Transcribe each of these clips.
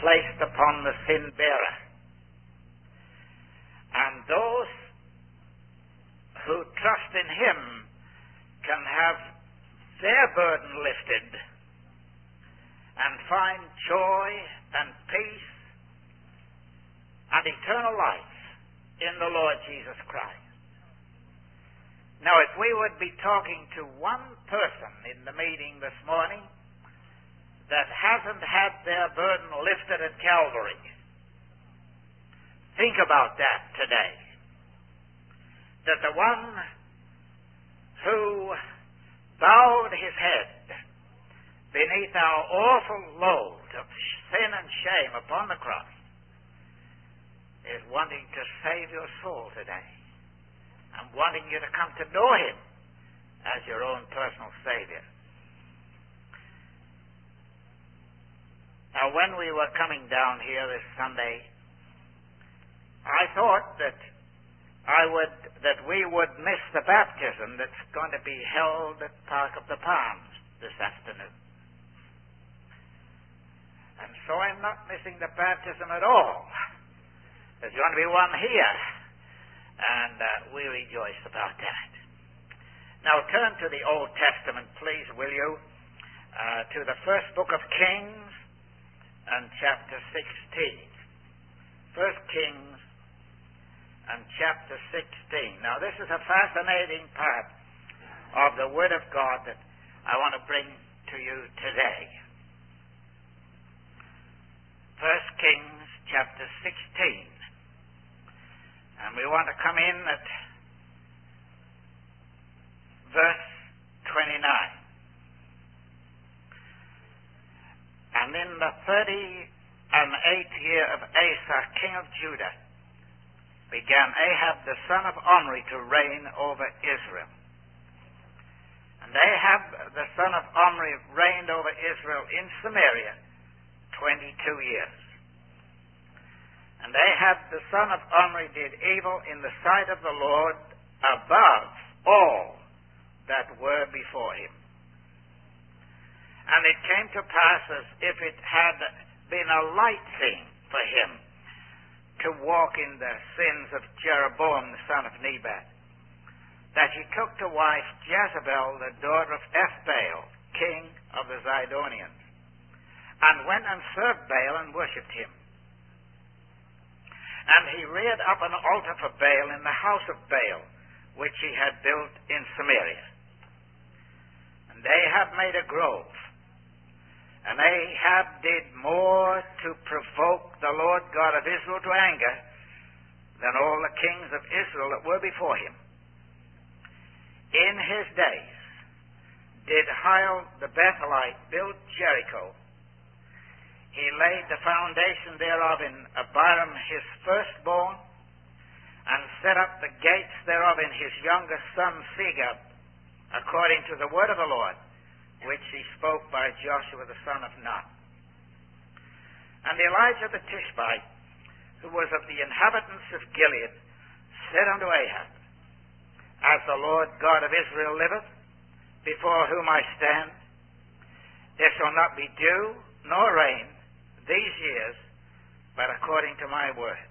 placed upon the sin bearer. And those who trust in him can have their burden lifted and find joy and peace and eternal life in the Lord Jesus Christ. Now, if we would be talking to one person in the meeting this morning that hasn't had their burden lifted at Calvary, think about that today. That the one who bowed his head beneath our awful load of sin and shame upon the cross is wanting to save your soul today. I'm wanting you to come to know him as your own personal Savior. Now, when we were coming down here this Sunday, I thought that we would miss the baptism that's going to be held at Park of the Palms this afternoon. And so I'm not missing the baptism at all. There's going to be one here. And we rejoice about that. Now turn to the Old Testament, please, will you? To the first book of Kings and chapter 16. 1 Kings and chapter 16. Now this is a fascinating part of the Word of God that I want to bring to you today. 1 Kings chapter 16. And we want to come in at verse 29. And in the 38th year of Asa, king of Judah, began Ahab the son of Omri to reign over Israel. And Ahab the son of Omri reigned over Israel in Samaria 22 years. And Ahab the son of Omri did evil in the sight of the Lord above all that were before him. And it came to pass, as if it had been a light thing for him to walk in the sins of Jeroboam the son of Nebat, that he took to wife Jezebel the daughter of Ethbaal, king of the Zidonians, and went and served Baal and worshipped him. And he reared up an altar for Baal in the house of Baal, which he had built in Samaria. And Ahab made a grove. And Ahab did more to provoke the Lord God of Israel to anger than all the kings of Israel that were before him. In his days did Hiel the Bethelite build Jericho. He laid the foundation thereof in Abiram his firstborn, and set up the gates thereof in his youngest son Segub, according to the word of the Lord, which he spoke by Joshua the son of Nun. And Elijah the Tishbite, who was of the inhabitants of Gilead, said unto Ahab, As the Lord God of Israel liveth, before whom I stand, there shall not be dew nor rain these years, but according to my word.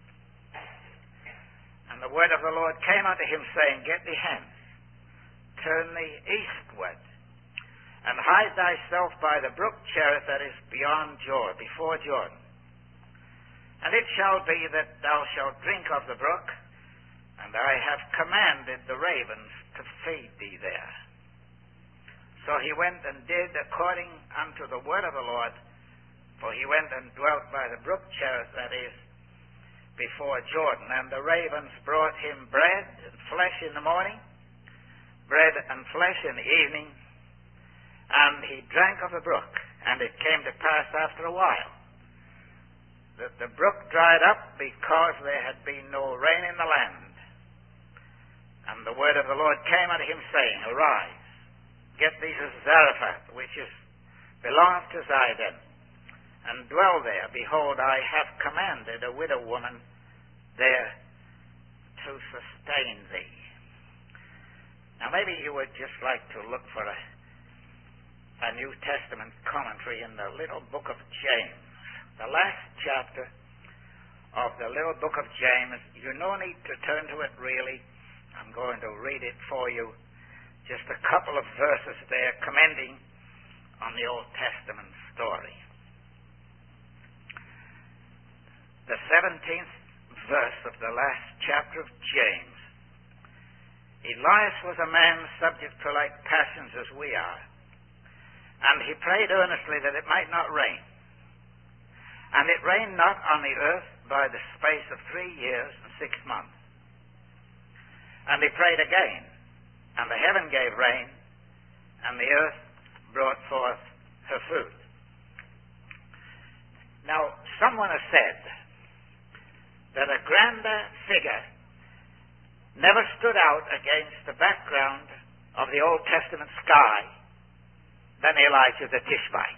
And the word of the Lord came unto him, saying, Get thee hence, turn thee eastward, and hide thyself by the brook Cherith that is beyond Jordan, before Jordan. And it shall be that thou shalt drink of the brook, and I have commanded the ravens to feed thee there. So he went and did according unto the word of the Lord, for he went and dwelt by the brook Cherith, that is, before Jordan. And the ravens brought him bread and flesh in the morning, bread and flesh in the evening, and he drank of the brook. And it came to pass after a while that the brook dried up, because there had been no rain in the land. And the word of the Lord came unto him, saying, Arise, get thee to Zarephath, which belongeth to Zidon, and dwell there. Behold, I have commanded a widow woman there to sustain thee. Now maybe you would just like to look for a New Testament commentary in the little book of James. the last chapter of the little book of James. You no need to turn to it really. I'm going to read it for you. Just a couple of verses there commenting on the Old Testament story. The 17th verse of the last chapter of James. Elias was a man subject to like passions as we are, and he prayed earnestly that it might not rain. And it rained not on the earth by the space of 3 years and 6 months. And he prayed again, and the heaven gave rain, and the earth brought forth her food. Now, someone has said that a grander figure never stood out against the background of the Old Testament sky than Elijah the Tishbite.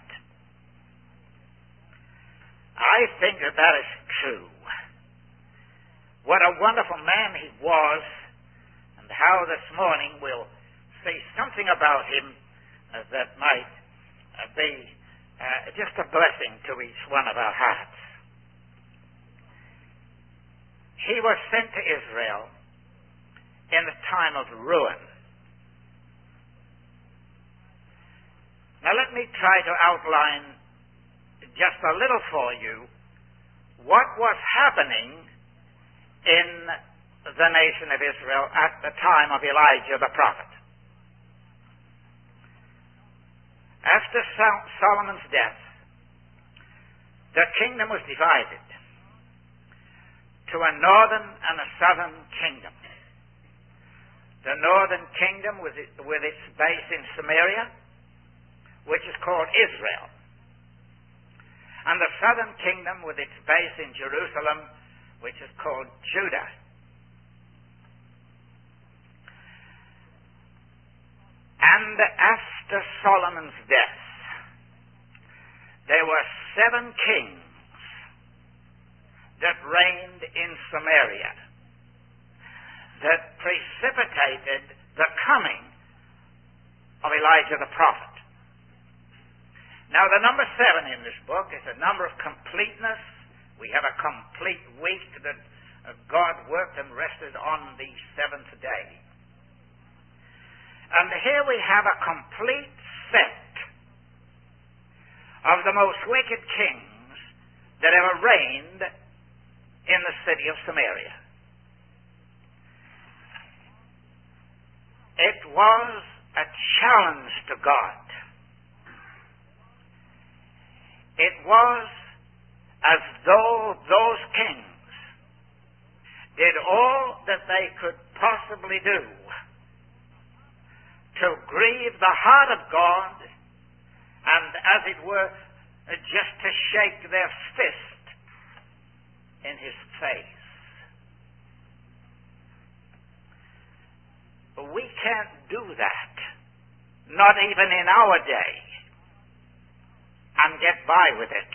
I think that that is true. What a wonderful man he was, and how this morning we'll say something about him that might be just a blessing to each one of our hearts. He was sent to Israel in a time of ruin. Now let me try to outline just a little for you what was happening in the nation of Israel at the time of Elijah the prophet. After Solomon's death, the kingdom was divided to a northern and a southern kingdom. The northern kingdom with its base in Samaria, which is called Israel, and the southern kingdom with its base in Jerusalem, which is called Judah. And after Solomon's death, there were 7 kings that reigned in Samaria that precipitated the coming of Elijah the prophet. Now, the number 7 in this book is a number of completeness. We have a complete week that God worked and rested on the 7th day. And here we have a complete set of the most wicked kings that ever reigned in the city of Samaria. It was a challenge to God. It was as though those kings did all that they could possibly do to grieve the heart of God and, as it were, just to shake their fist in his face. But we can't do that, not even in our day, and get by with it.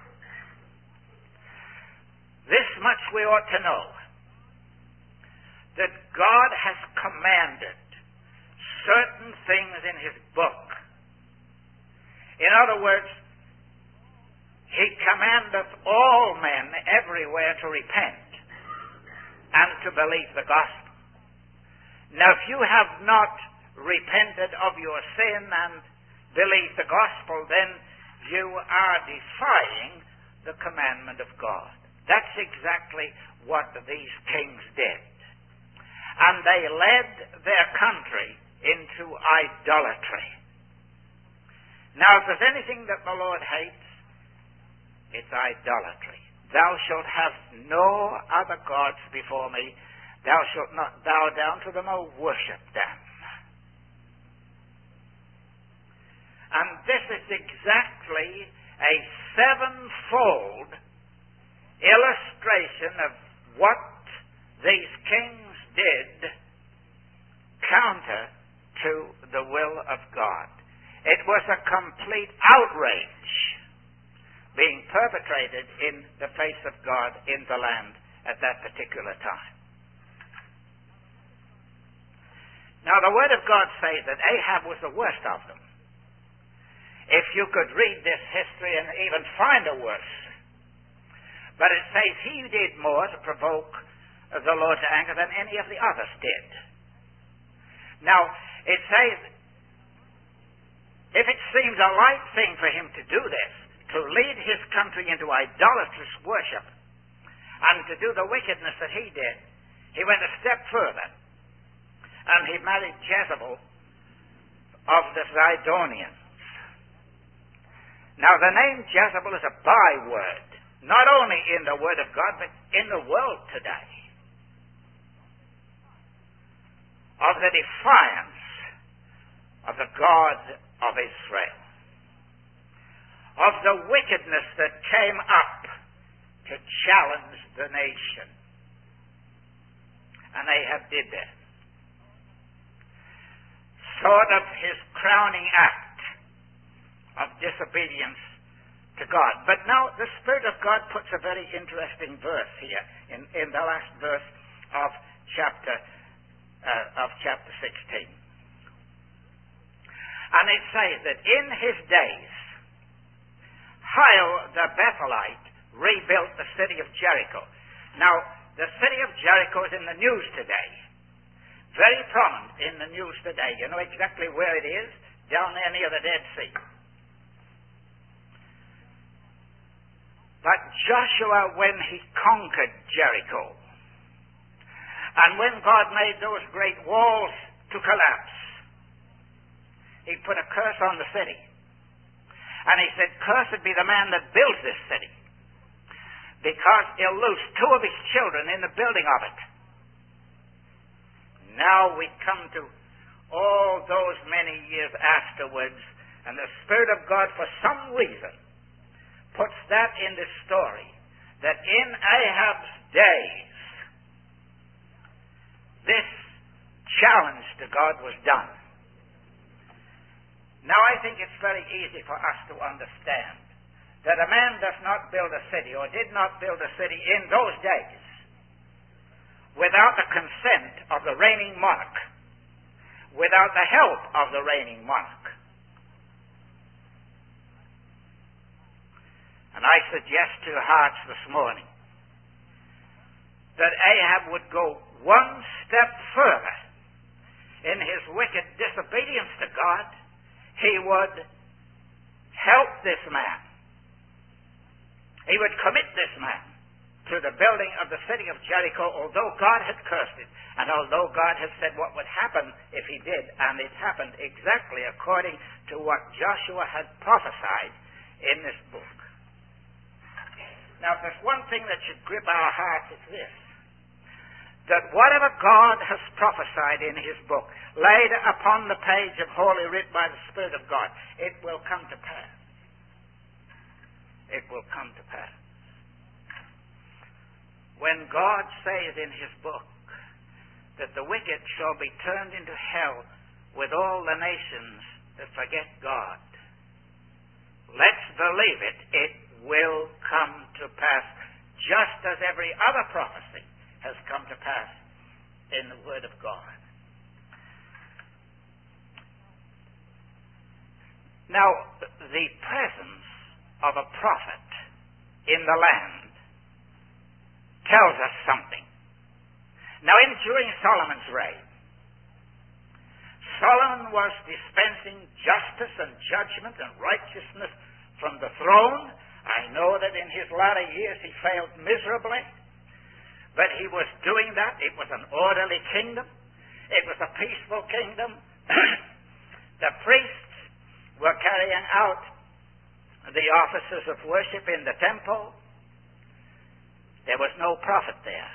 This much we ought to know, that God has commanded certain things in his book. In other words, he commandeth all men everywhere to repent and to believe the gospel. Now, if you have not repented of your sin and believed the gospel, then you are defying the commandment of God. That's exactly what these kings did. And they led their country into idolatry. Now, if there's anything that the Lord hates, it's idolatry. Thou shalt have no other gods before me. Thou shalt not bow down to them or worship them. And this is exactly a 7-fold illustration of what these kings did counter to the will of God. It was a complete outrage being perpetrated in the face of God in the land at that particular time. Now, the Word of God says that Ahab was the worst of them. If you could read this history and even find a worse But it says he did more to provoke the Lord to anger than any of the others did. Now, it says, if it seems a light thing for him to do this, to lead his country into idolatrous worship, and to do the wickedness that he did, he went a step further, and he married Jezebel of the Zidonians. Now, the name Jezebel is a byword, not only in the Word of God, but in the world today, of the defiance of the God of Israel, of the wickedness that came up to challenge the nation. And Ahab did that. Sort of his crowning act of disobedience to God. But now the Spirit of God puts a very interesting verse here in the last verse of chapter 16. And it says that in his days, Hiel the Bethelite rebuilt the city of Jericho. Now, the city of Jericho is in the news today. Very prominent in the news today. You know exactly where it is? Down there near the Dead Sea. But Joshua, when he conquered Jericho, and when God made those great walls to collapse, he put a curse on the city. And he said, "Cursed be the man that builds this city, because he'll lose two of his children in the building of it." Now we come to all those many years afterwards, and the Spirit of God, for some reason, puts that in this story, that in Ahab's days, this challenge to God was done. Now I think it's very easy for us to understand that a man does not build a city, or did not build a city in those days, without the consent of the reigning monarch, without the help of the reigning monarch. And I suggest to your hearts this morning that Ahab would go one step further in his wicked disobedience to God. He would help this man. He would commit this man to the building of the city of Jericho, although God had cursed it, and although God had said what would happen if he did, and it happened exactly according to what Joshua had prophesied in this book. Now, if there's one thing that should grip our hearts, it's this: that whatever God has prophesied in his book, laid upon the page of Holy Writ by the Spirit of God, it will come to pass. It will come to pass. When God says in his book that the wicked shall be turned into hell with all the nations that forget God, let's believe it. It will come to pass, just as every other prophecy has come to pass in the Word of God. Now, the presence of a prophet in the land tells us something. Now, during Solomon's reign, Solomon was dispensing justice and judgment and righteousness from the throne. I know that in his latter years he failed miserably, but he was doing that. It was an orderly kingdom. It was a peaceful kingdom. The priests were carrying out the offices of worship in the temple. There was no prophet there.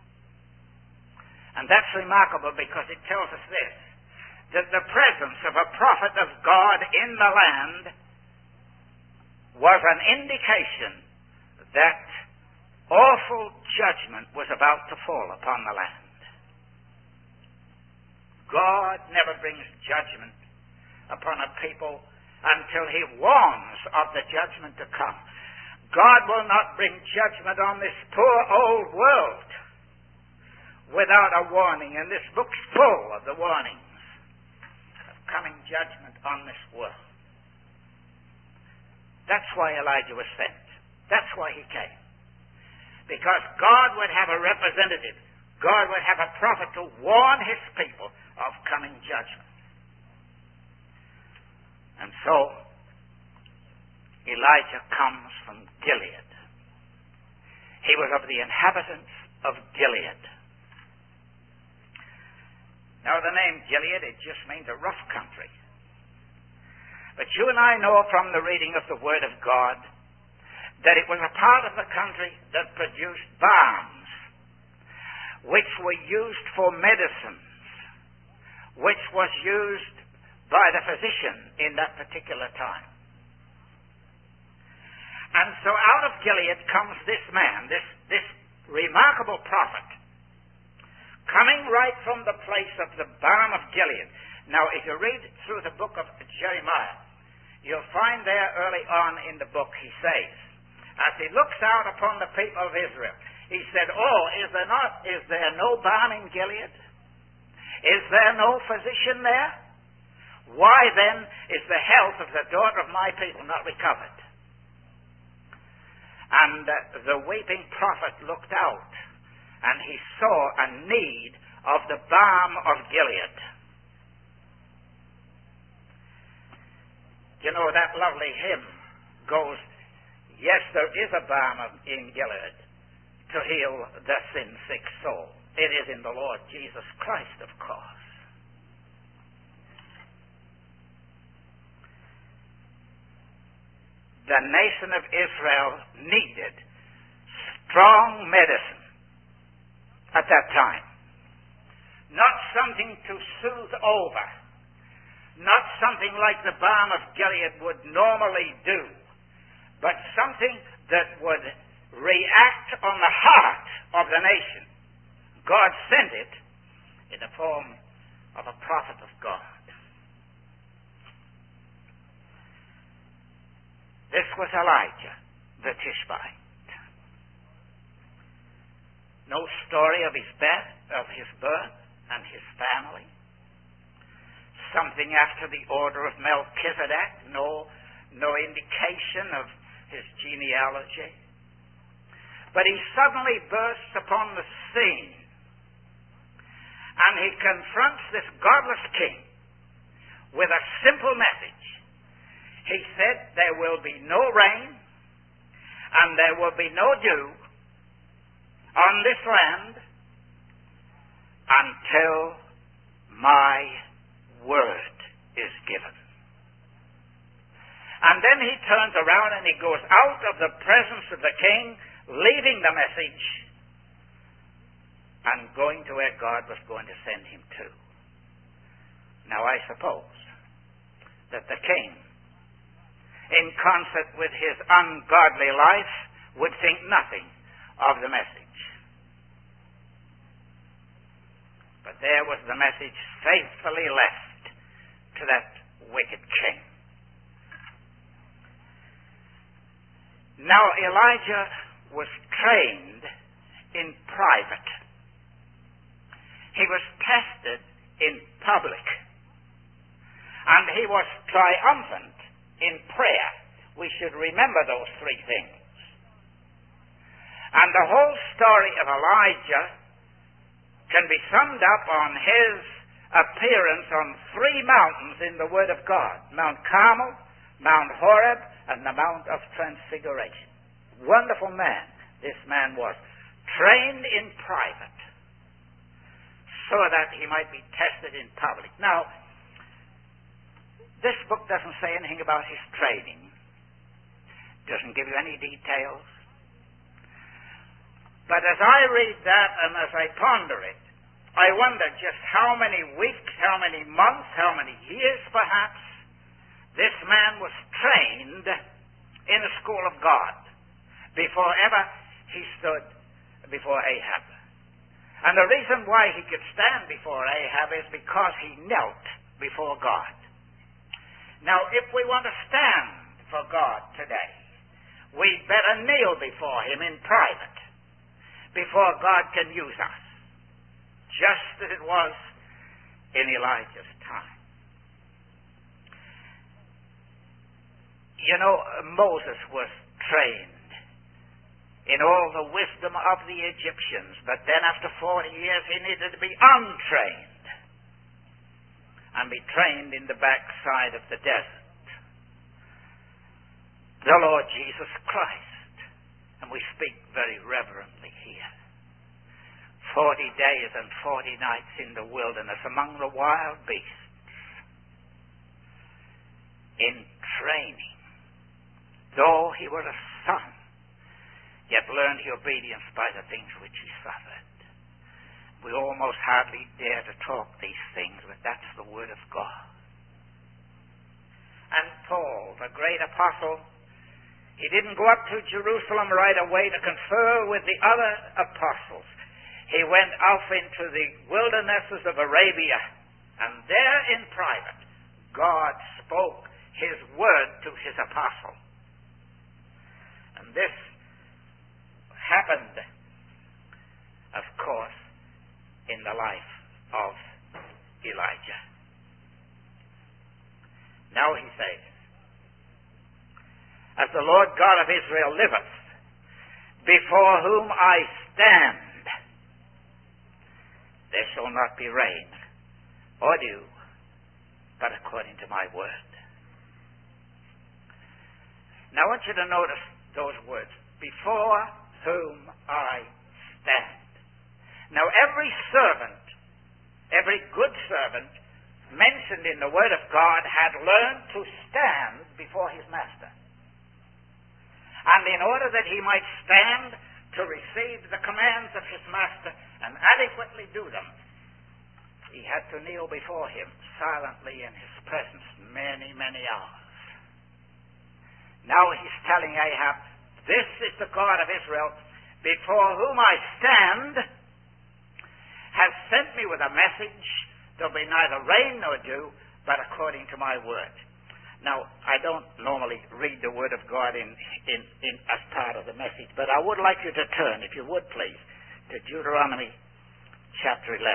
And that's remarkable, because it tells us this: that the presence of a prophet of God in the land was an indication that awful judgment was about to fall upon the land. God never brings judgment upon a people until he warns of the judgment to come. God will not bring judgment on this poor old world without a warning, and this book's full of the warnings of coming judgment on this world. That's why Elijah was sent. That's why he came. Because God would have a representative. God would have a prophet to warn his people of coming judgment. And so, Elijah comes from Gilead. He was of the inhabitants of Gilead. Now, the name Gilead, it just means a rough country. But you and I know from the reading of the Word of God that it was a part of the country that produced balms, which were used for medicines, which was used by the physician in that particular time. And so out of Gilead comes this man, this remarkable prophet, coming right from the place of the balm of Gilead. Now, if you read through the book of Jeremiah, you'll find there early on in the book, he says, as he looks out upon the people of Israel, he said, "Oh, is there no balm in Gilead? Is there no physician there? Why then is the health of the daughter of my people not recovered?" And the weeping prophet looked out, and he saw a need of the balm of Gilead. You know, that lovely hymn goes, "Yes, there is a balm in Gilead to heal the sin-sick soul. It is in the Lord Jesus Christ, of course." The nation of Israel needed strong medicine at that time. Not something to soothe over. Not something like the balm of Gilead would normally do, but something that would react on the heart of the nation. God sent it in the form of a prophet of God. This was Elijah the Tishbite. No story of his birth and his family. Something after the order of Melchizedek. No indication of his genealogy. But he suddenly bursts upon the scene, and he confronts this godless king with a simple message. He said, "There will be no rain, and there will be no dew on this land until my word is given." And then he turns around and he goes out of the presence of the king, leaving the message and going to where God was going to send him to. Now, I suppose that the king, in concert with his ungodly life, would think nothing of the message. But there was the message faithfully left to that wicked king. Now, Elijah was trained in private. He was tested in public. And he was triumphant in prayer. We should remember those three things. And the whole story of Elijah can be summed up on his appearance on three mountains in the Word of God: Mount Carmel, Mount Horeb, and the Mount of Transfiguration. Wonderful man this man was, trained in private so that he might be tested in public. Now, this book doesn't say anything about his training. Doesn't give you any details. But as I read that and as I ponder it, I wonder just how many weeks, how many months, how many years perhaps this man was trained in the school of God before ever he stood before Ahab. And the reason why he could stand before Ahab is because he knelt before God. Now, if we want to stand for God today, we'd better kneel before him in private before God can use us, just as it was in Elijah's time. You know, Moses was trained in in all the wisdom of the Egyptians. But then after 40 years he needed to be untrained and be trained in the backside of the desert. The Lord Jesus Christ, and we speak very reverently here, 40 days and 40 nights in the wilderness among the wild beasts, in training, though he were a son, yet learned he obedience by the things which he suffered. We almost hardly dare to talk these things, but that's the word of God. And Paul, the great apostle, he didn't go up to Jerusalem right away to confer with the other apostles. He went off into the wildernesses of Arabia, and there in private, God spoke his word to his apostle. And this happened, of course, in the life of Elijah. Now he says, as the Lord God of Israel liveth, before whom I stand, there shall not be rain or dew, but according to my word. Now I want you to notice those words, before whom I stand. Now every servant, every good servant mentioned in the word of God had learned to stand before his master. And in order that he might stand to receive the commands of his master and adequately do them, he had to kneel before him silently in his presence many, many hours. Now he's telling Ahab, this is the God of Israel, before whom I stand, has sent me with a message. There'll be neither rain nor dew, but according to my word. Now, I don't normally read the word of God in as part of the message, but I would like you to turn, if you would please, to Deuteronomy chapter 11.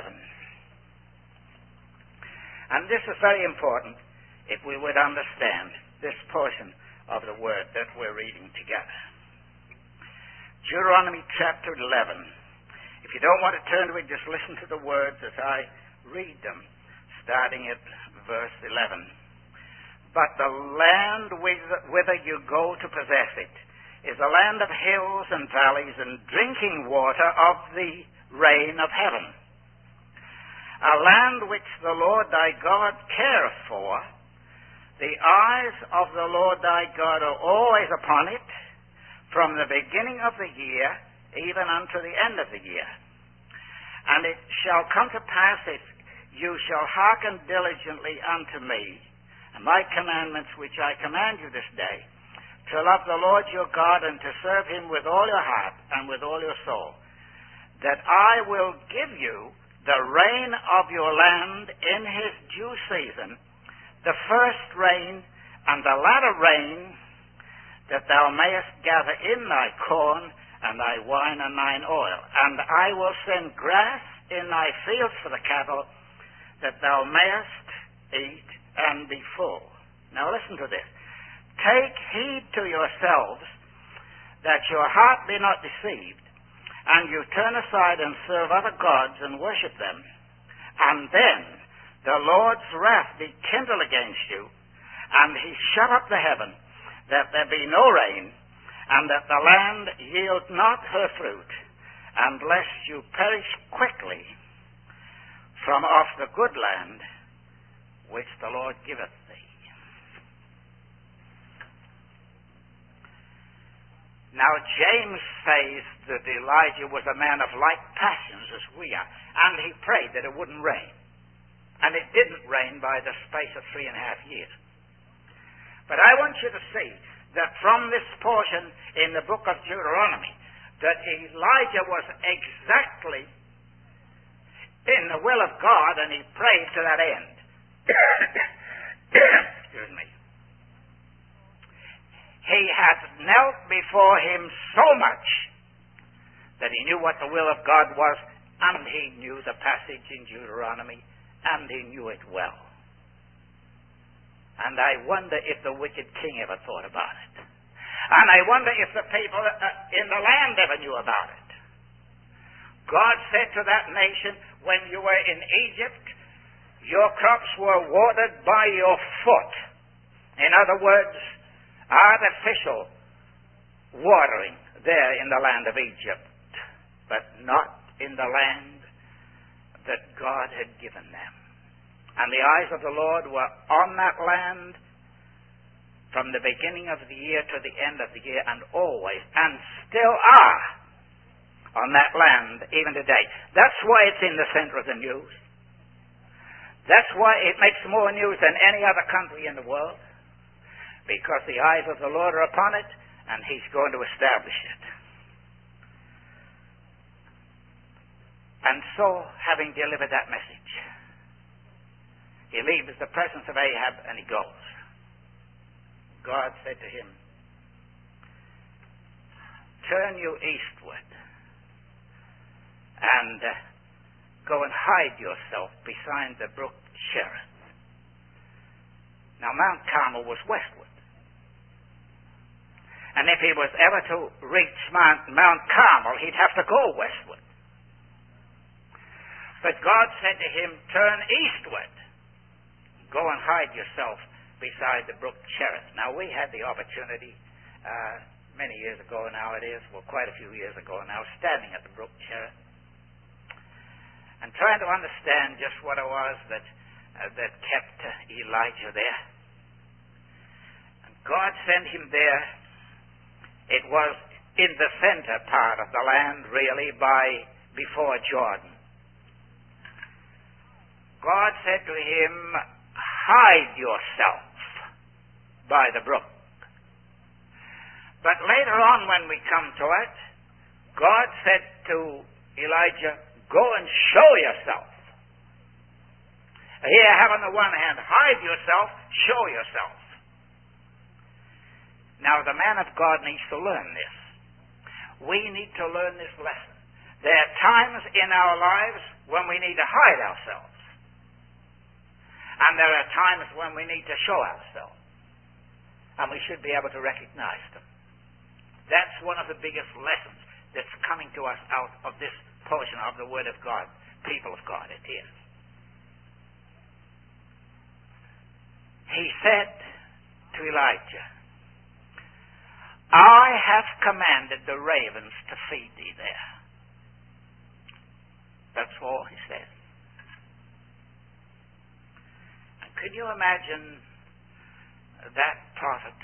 And this is very important if we would understand this portion of the word that we're reading together. Deuteronomy chapter 11. If you don't want to turn to it, just listen to the words as I read them, starting at verse 11. But the land whither you go to possess it is a land of hills and valleys and drinking water of the rain of heaven. A land which the Lord thy God careth for. The eyes of the Lord thy God are always upon it, from the beginning of the year even unto the end of the year. And it shall come to pass, if you shall hearken diligently unto me, and my commandments which I command you this day, to love the Lord your God and to serve him with all your heart and with all your soul, that I will give you the rain of your land in his due season, the first rain and the latter rain, that thou mayest gather in thy corn and thy wine and thine oil. And I will send grass in thy fields for the cattle, that thou mayest eat and be full. Now listen to this. Take heed to yourselves that your heart be not deceived, and you turn aside and serve other gods and worship them, and then the Lord's wrath be kindled against you, and he shut up the heaven, that there be no rain, and that the land yield not her fruit, and lest you perish quickly from off the good land which the Lord giveth thee. Now James says that Elijah was a man of like passions as we are, and he prayed that it wouldn't rain. And it didn't rain by the space of 3.5 years. But I want you to see that from this portion in the book of Deuteronomy, that Elijah was exactly in the will of God, and he prayed to that end. Excuse me. He had knelt before him so much that he knew what the will of God was, and he knew the passage in Deuteronomy, and he knew it well. And I wonder if the wicked king ever thought about it. And I wonder if the people in the land ever knew about it. God said to that nation, when you were in Egypt, your crops were watered by your foot. In other words, artificial watering there in the land of Egypt, but not in the land that God had given them. And the eyes of the Lord were on that land from the beginning of the year to the end of the year, and always, and still are on that land even today. That's why it's in the center of the news. That's why it makes more news than any other country in the world, because the eyes of the Lord are upon it, and He's going to establish it. And so, having delivered that message, he leaves the presence of Ahab and he goes. God said to him, turn you eastward and go and hide yourself beside the brook Cherith. Now, Mount Carmel was westward. And if he was ever to reach Mount Carmel, he'd have to go westward. But God said to him, turn eastward. Go and hide yourself beside the brook Cherith. Now, we had the opportunity, many years ago now it is, well, quite a few years ago now, standing at the brook Cherith and trying to understand just what it was that kept Elijah there. And God sent him there. It was in the center part of the land, really, before Jordan. God said to him, hide yourself by the brook. But later on when we come to it, God said to Elijah, go and show yourself. Here, have on the one hand, hide yourself, show yourself. Now, the man of God needs to learn this. We need to learn this lesson. There are times in our lives when we need to hide ourselves. And there are times when we need to show ourselves. And we should be able to recognize them. That's one of the biggest lessons that's coming to us out of this portion of the Word of God. People of God, it is. He said to Elijah, I have commanded the ravens to feed thee there. That's all he said. Could you imagine that prophet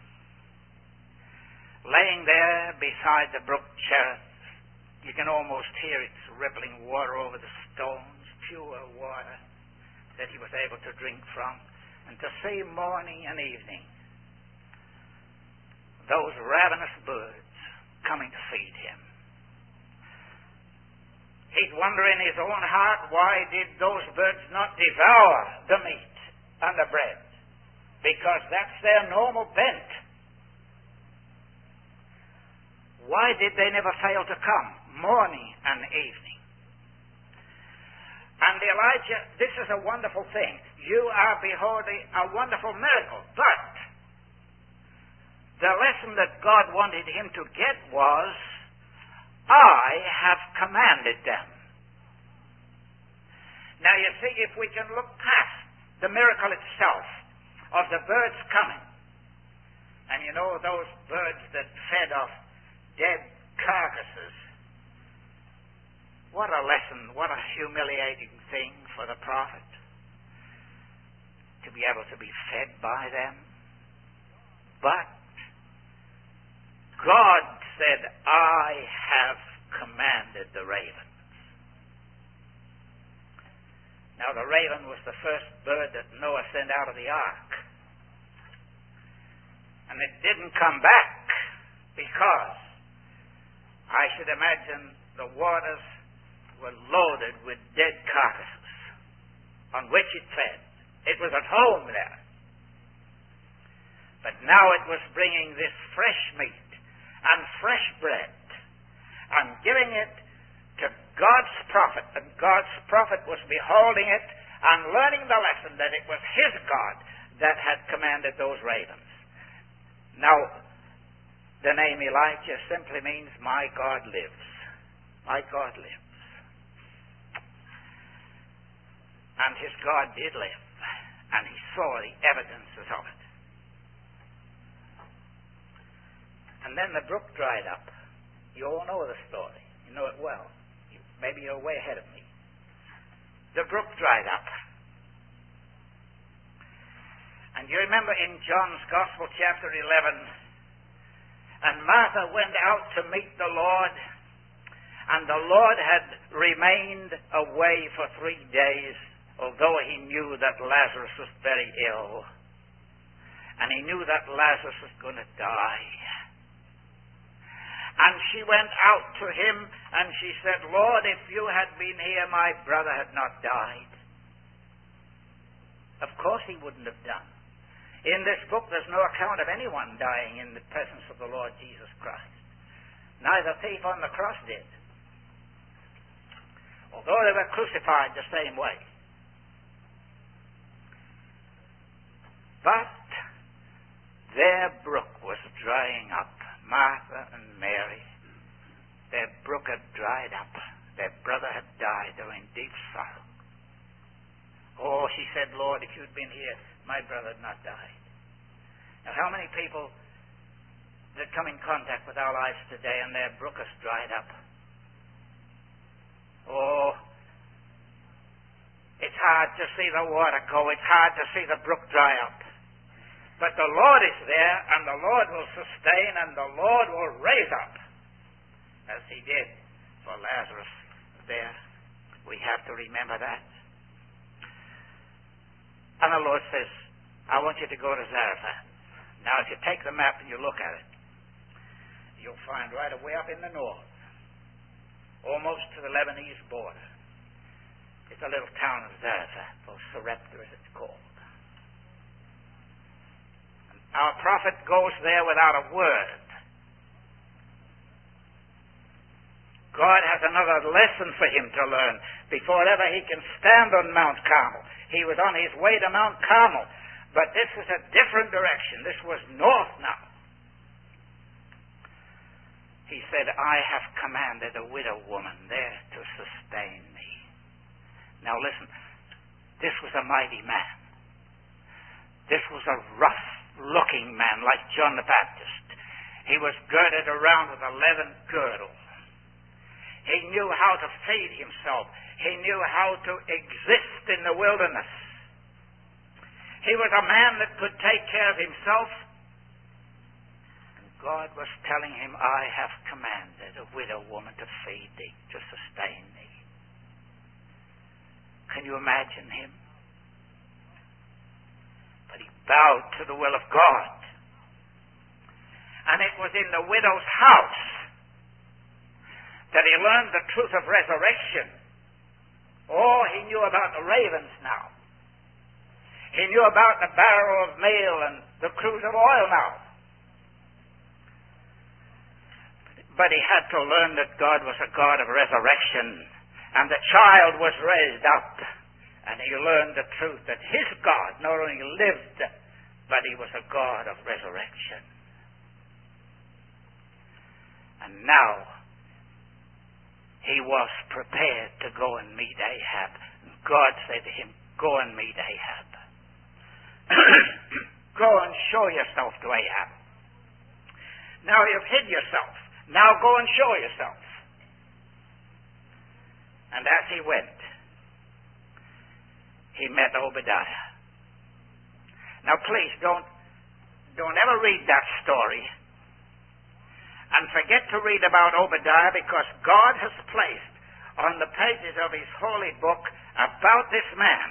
laying there beside the brook Cherith? You can almost hear its rippling water over the stones, pure water that he was able to drink from, and to see morning and evening those ravenous birds coming to feed him. He'd wonder in his own heart, why did those birds not devour the meat and the bread? Because that's their normal bent. Why did they never fail to come, morning and evening? And Elijah, this is a wonderful thing. You are beholding a wonderful miracle. But the lesson that God wanted him to get was, I have commanded them. Now you see, if we can look past the miracle itself of the birds coming, and you know those birds that fed off dead carcasses, what a lesson, what a humiliating thing for the prophet to be able to be fed by them. But God said, I have commanded the ravens. Now, the raven was the first bird that Noah sent out of the ark. And it didn't come back because I should imagine the waters were loaded with dead carcasses on which it fed. It was at home there. But now it was bringing this fresh meat and fresh bread and giving it to God's prophet, and God's prophet was beholding it and learning the lesson that it was his God that had commanded those ravens. Now, The name Elijah simply means, my God lives. My God lives. And his God did live, and he saw the evidences of it. And then the brook dried up. You all know the story. You know it well. Maybe you're way ahead of me. The brook dried up. And you remember in John's Gospel, chapter 11, and Martha went out to meet the Lord, and the Lord had remained away for 3 days, although he knew that Lazarus was very ill, and he knew that Lazarus was going to die. And she went out to him, and she said, Lord, if you had been here, my brother had not died. Of course he wouldn't have done. In this book, there's no account of anyone dying in the presence of the Lord Jesus Christ. Neither thief on the cross did, although they were crucified the same way. But their brook was drying up. Martha and Mary, their brook had dried up. Their brother had died. They were in deep sorrow. Oh, she said, Lord, if you'd been here, my brother had not died. Now, how many people that come in contact with our lives today and their brook has dried up? Oh, it's hard to see the water go. It's hard to see the brook dry up. But the Lord is there, and the Lord will sustain, and the Lord will raise up, as he did for Lazarus there. We have to remember that. And the Lord says, I want you to go to Zarephath. Now, if you take the map and you look at it, you'll find right away up in the north, almost to the Lebanese border, it's a little town of Zarephath, or Sarepta as it's called. Our prophet goes there without a word. God has another lesson for him to learn before ever he can stand on Mount Carmel. He was on his way to Mount Carmel, but this was a different direction. This was north now. He said, I have commanded a widow woman there to sustain me. Now listen, this was a mighty man. This was a rough-looking man like John the Baptist. He was girded around with a leathern girdle. He knew how to feed himself. He knew how to exist in the wilderness. He was a man that could take care of himself. And God was telling him, I have commanded a widow woman to feed thee, to sustain thee. Can you imagine him? But he bowed to the will of God. And it was in the widow's house that he learned the truth of resurrection. Oh, he knew about the ravens now. He knew about the barrel of meal and the cruse of oil now. But he had to learn that God was a God of resurrection. And the child was raised up. And he learned the truth that his God not only lived, but he was a God of resurrection. And now, he was prepared to go and meet Ahab. God said to him, go and meet Ahab. Go and show yourself to Ahab. Now you've hid yourself. Now go and show yourself. And as he went, he met Obadiah. Now please don't ever read that story and forget to read about Obadiah, because God has placed on the pages of his holy book about this man.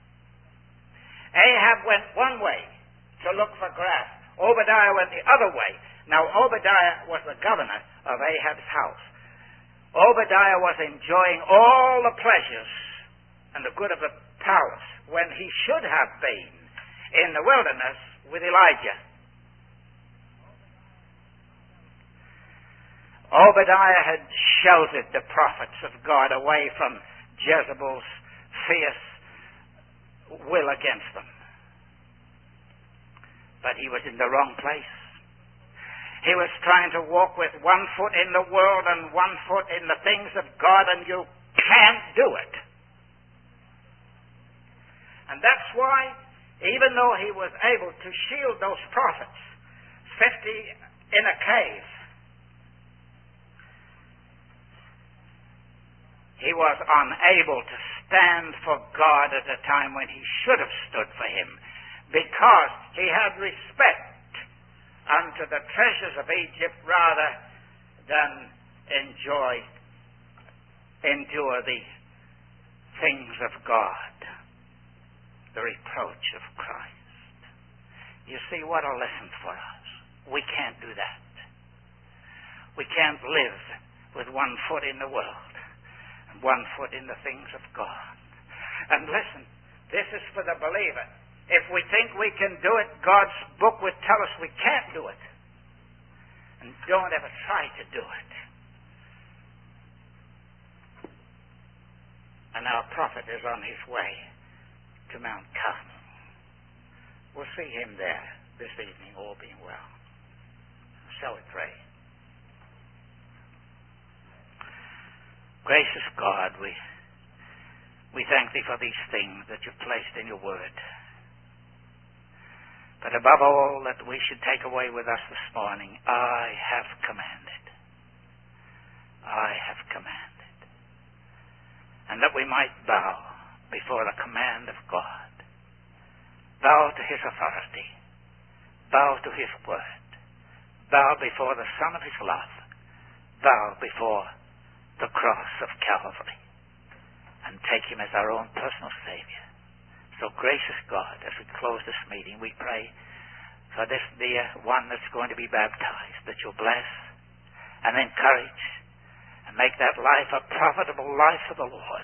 Ahab went one way to look for grass. Obadiah went the other way. Now Obadiah was the governor of Ahab's house. Obadiah was enjoying all the pleasures and the good of the palace when he should have been in the wilderness with Elijah. Obadiah had sheltered the prophets of God away from Jezebel's fierce will against them. But he was in the wrong place. He was trying to walk with one foot in the world and one foot in the things of God, and you can't do it. And that's why, even though he was able to shield those prophets, 50 in a cave, he was unable to stand for God at a time when he should have stood for him, because he had respect unto the treasures of Egypt rather than endure the things of God, the reproach of Christ. You see, what a lesson for us. We can't do that. We can't live with one foot in the world and one foot in the things of God. And listen, this is for the believer. If we think we can do it, God's book would tell us we can't do it. And don't ever try to do it. And our prophet is on his way to Mount Carmel. We'll see him there this evening, all being well. Shall we pray? Gracious God, we thank thee for these things that you've placed in your word. But above all, that we should take away with us this morning, I have commanded. I have commanded. And that we might bow before the command of God. Bow to his authority. Bow to his word. Bow before the Son of his love. Bow before the cross of Calvary. And take him as our own personal Savior. So, gracious God, as we close this meeting, we pray for this dear one that's going to be baptized, that you'll bless and encourage and make that life a profitable life for the Lord.